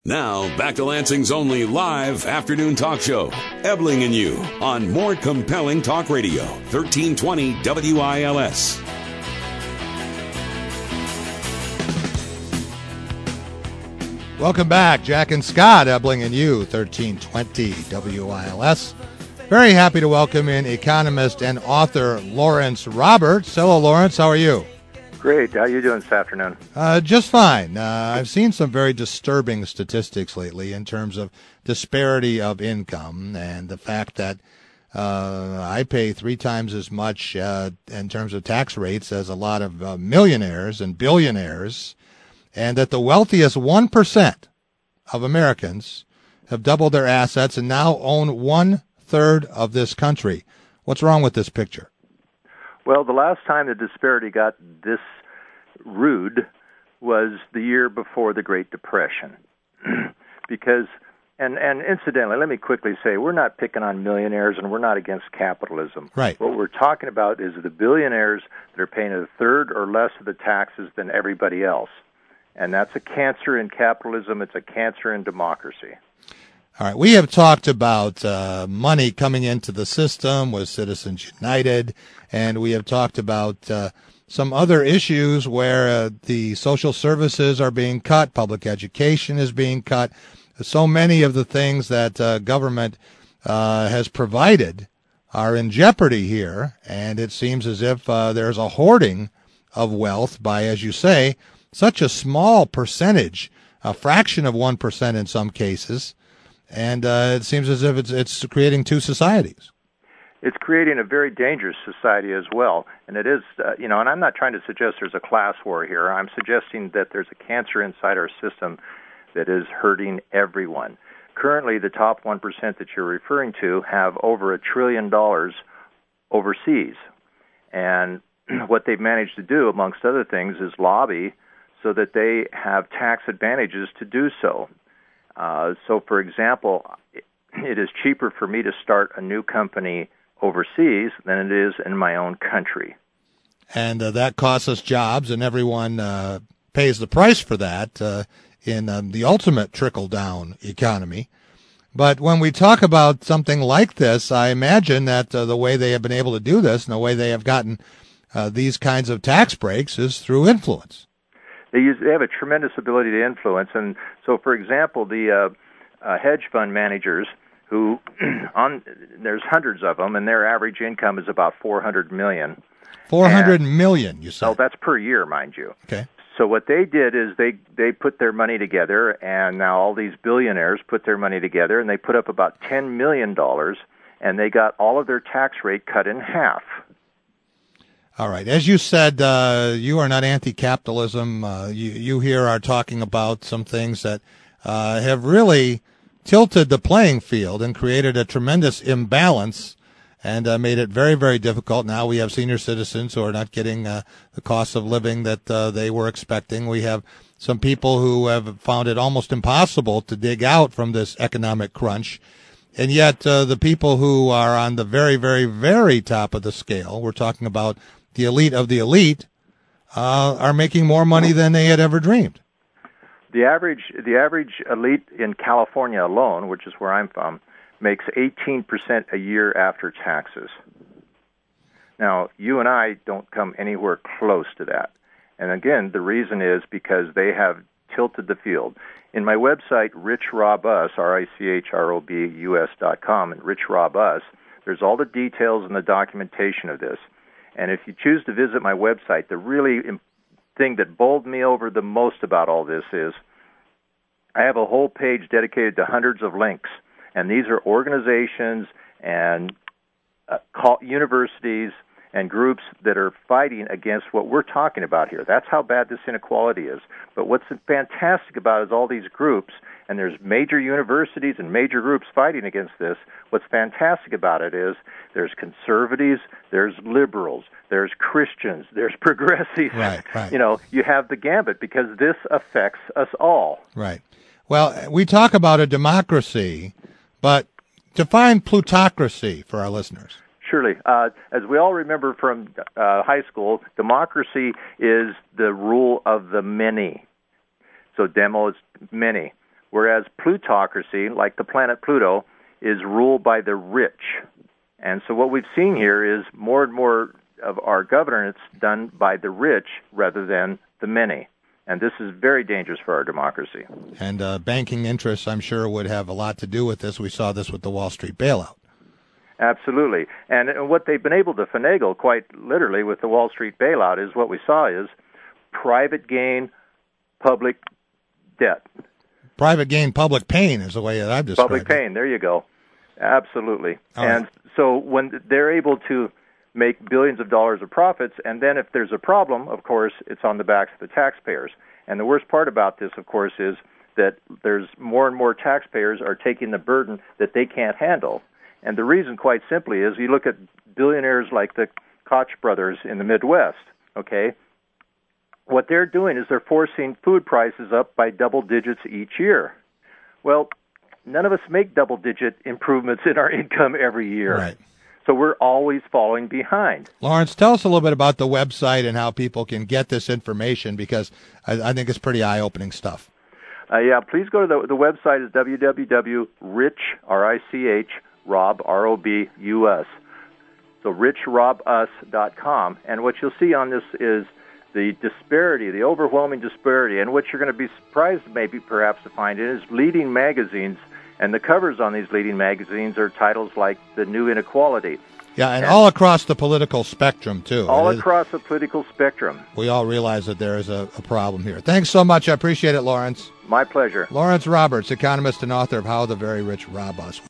Now, back to Lansing's only live afternoon talk show, Ebling and You, on More Compelling Talk Radio, 1320 WILS. Welcome back, Jack and Scott, Ebling and You, 1320 WILS. Very happy to welcome in economist and author Lawrence Roberts. Hello, Lawrence. How are you? Great. How are you doing this afternoon? Just fine. I've seen some very disturbing statistics lately in terms of disparity of income and the fact that I pay 3 times as much in terms of tax rates as a lot of millionaires and billionaires, and that the wealthiest 1% of Americans have doubled their assets and now own 1/3 of this country. What's wrong with this picture? Well, the last time the disparity got this rude was the year before the Great Depression. Because, and incidentally, let me quickly say, we're not picking on millionaires and we're not against capitalism. Right. What we're talking about is the billionaires that are paying 1/3 or less of the taxes than everybody else. And that's a cancer in capitalism. It's a cancer in democracy. All right. We have talked about money coming into the system with Citizens United, and we have talked about some other issues where the social services are being cut, public education is being cut. So many of the things that government has provided are in jeopardy here, and it seems as if there's a hoarding of wealth by, as you say, such a small percentage, a fraction of 1% in some cases. And it seems as if it's creating two societies. It's creating a very dangerous society as well. And it is, and I'm not trying to suggest there's a class war here. I'm suggesting that there's a cancer inside our system that is hurting everyone. Currently, the top 1% that you're referring to have over $1 trillion overseas. And what they've managed to do, amongst other things, is lobby so that they have tax advantages to do so. So, for example, it is cheaper for me to start a new company overseas than it is in my own country. And that costs us jobs, and everyone pays the price for that in the ultimate trickle-down economy. But when we talk about something like this, I imagine that the way they have been able to do this and the way they have gotten these kinds of tax breaks is through influence. They have a tremendous ability to influence. And so, for example, the hedge fund managers who, there's hundreds of them, and their average income is about $400 million. $400 million, you said? Oh, that's per year, mind you. Okay. So what they did is they put their money together, and now all these billionaires put their money together, and they put up about $10 million, and they got all of their tax rate cut in half. All right. As you said, you are not anti-capitalism. You here are talking about some things that have really tilted the playing field and created a tremendous imbalance and made it very, very difficult. Now we have senior citizens who are not getting the cost of living that they were expecting. We have some people who have found it almost impossible to dig out from this economic crunch. And yet the people who are on the very, very, very top of the scale, we're talking about the elite of the elite, are making more money than they had ever dreamed. The average elite in California alone, which is where I'm from, makes 18% a year after taxes. Now, you and I don't come anywhere close to that. And again, the reason is because they have tilted the field. In my website, Rich Rob Us, RichRobus.com, and Rich Rob Us, there's all the details and the documentation of this. And if you choose to visit my website, the really thing that bowled me over the most about all this is I have a whole page dedicated to hundreds of links. And these are organizations and universities and groups that are fighting against what we're talking about here. That's how bad this inequality is. But what's fantastic about it is all these groups, and there's major universities and major groups fighting against this. What's fantastic about it is there's conservatives, there's liberals, there's Christians, there's progressives. Right. You have the gambit because this affects us all. Right. Well, we talk about a democracy, but define plutocracy for our listeners. Surely. As we all remember from high school, democracy is the rule of the many. So demo is many. whereas plutocracy, like the planet Pluto, is ruled by the rich. And so what we've seen here is more and more of our governance done by the rich rather than the many. And this is very dangerous for our democracy. And banking interests, I'm sure, would have a lot to do with this. We saw this with the Wall Street bailout. Absolutely. And what they've been able to finagle, quite literally, with the Wall Street bailout is what we saw is private gain, public debt. Private gain, public pain is the way that I've described it. Public pain, there you go. Absolutely. All and right. so when they're able to make billions of dollars of profits, and then if there's a problem, of course, it's on the backs of the taxpayers. And the worst part about this, of course, is that there's more and more taxpayers are taking the burden that they can't handle. And the reason, quite simply, is you look at billionaires like the Koch brothers in the Midwest, okay? What they're doing is they're forcing food prices up by double digits each year. Well, none of us make double-digit improvements in our income every year. Right. So we're always falling behind. Lawrence, tell us a little bit about the website and how people can get this information, because I think it's pretty eye-opening stuff. Please go to the website is www.rich, R-I-C-H, Rob, R-O-B-U-S. So richrobus.com. And what you'll see on this is the disparity, the overwhelming disparity, and what you're going to be surprised maybe perhaps to find is leading magazines, and the covers on these leading magazines are titles like The New Inequality. Yeah, and all across the political spectrum, too. All across the political spectrum. We all realize that there is a problem here. Thanks so much. I appreciate it, Lawrence. My pleasure. Lawrence Roberts, economist and author of How the Very Rich Rob Us.